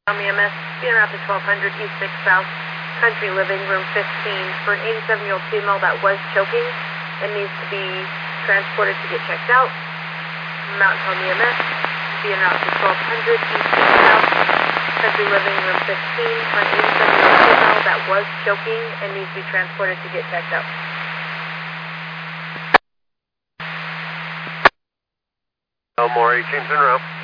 EMS, being around to 1200 East 6 South, Country Living, room 15, for an 87-year-old female that was choking and needs to be transported to get checked out. Mountain Home EMS, being around to 1200 East 6 South, Country Living, room 15, for an 87-year-old female that was choking and needs to be transported to get checked out. Elmore, James Monroe.